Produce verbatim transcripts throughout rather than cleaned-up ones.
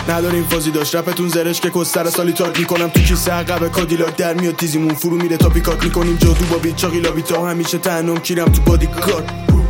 نداریم فازی داشت رپتون زرش که کستر سالی تاک میکنم تو کیسه عقب کادیلاک در میاد تیزیمون فرو میره تا پیکات میکنیم جادو با بیت چاقی لابیتا همیشه تنم کیرم تو بادی کارت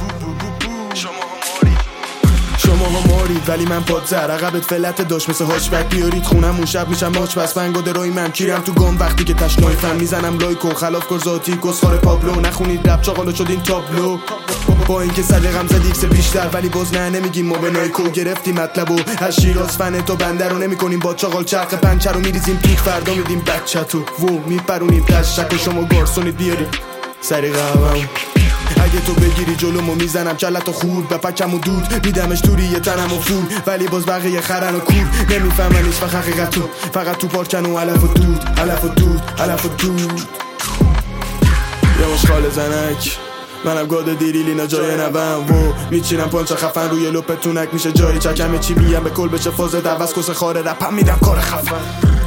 شما ها مارید ولی من پادزر عقبت فلت داشت مثل هاشبک بیارید خونم اون شب میشم ماچ بس منگاده روی من کیرم تو گام وقتی که تشنای فن میزنم لایکو خلاف کار ذاتی گسخار پابلو نخونید رپ چاقالو شد این تابلو با اینکه سلیقم زد ایکس بیشتر ولی باز نه نمیگیم ما به نایکو گرفتیم مطلبو از شیراز فن تو بنده رو نمیکنیم با چاقال چرخ پنچه رو میریزیم پیک فردا میدیم بچه تو و میپرونیم تشک و شما گارسونید بیارید سری قهوه‌مو اگه تو بگیری جلومو میزنم کلتو خورد به پکم و دود میدمش دوری یه تنم و فور ولی باز بقیه خرن و کور نمیفهمن هیچ وقت حقیقتو فقط تو پارکن و علف و دود علف و دود علف و دود یه مشخال زنک منم گاده دیریلی نا جای نوم و میچینم پانچ خفن روی لپتونک میشه جای چکم چی بیم به کل بشه فاز دوست کس خاره رپم میدم کار خفن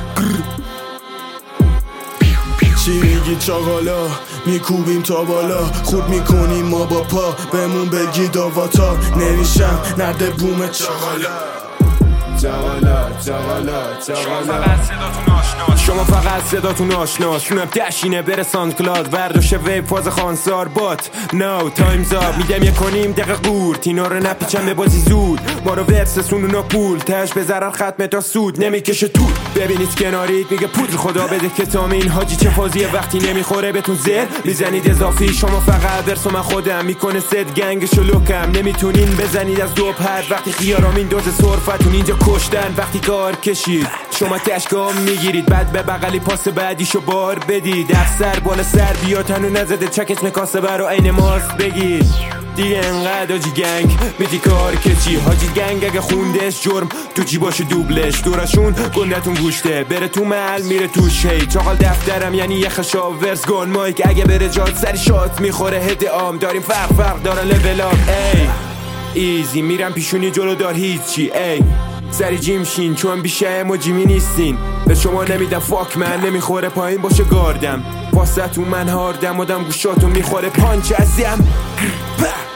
چی میگی چاقالا میکوبیم تا بالا خود میکنیم ما با پا بهمون بگی داواتا نمیشم نرده بوم چاقالا چاقالا چاقالا چاقالا شما فقط صداتون آشناست شونم دشینه بره ساند کلاد ورداشه ویب فاز خانسار بات نو تایمز آب میدم یه کنیم دقیقه قورت اینا رو نپیچم به بازی زود ما رو ورسسون اونا پول تش به ضرر ختمه تا سود نمیکشه طول ببینید کنارید میگه پودر خدا بده که تامین حاجی چه فازیه وقتی نمیخوره بهتون زر میزنید اضافی شما فقط برس و من خودم میکنه ست گنگشو لوکم نمیتونین بزنید از دو پر وقتی خیارامین دوز صرفتون اینجا کشتن وقتی کار کشید شما تشکام میگیرید بعد به بغلی پاس بعدیشو بار بدید افسر بالا سر بیا تنو نزده چکت مکاسه برو عین ماست بگید دیگه انقدر حاجی گنگ میدی کار کچی حاجی گنگ اگه خوندش جرم تو جیباش دوبلش دورشون گندتون گوشته بره تو محل میره تو شی چاقال دفترم یعنی یه خشاب ورس گون مایک اگه بره جاد سری شات میخوره هد عام داریم فرق فرق داره لول اپ ای ایزی میرم پیشونی جلو دار هیچی ای سری جیم شین چون بیشه مجیمی نیستین به شما نمیدم فاک من نمیخوره پایین باشه گاردم واسه تو من هاردم آدم گوشاتو میخوره پانچ ازیم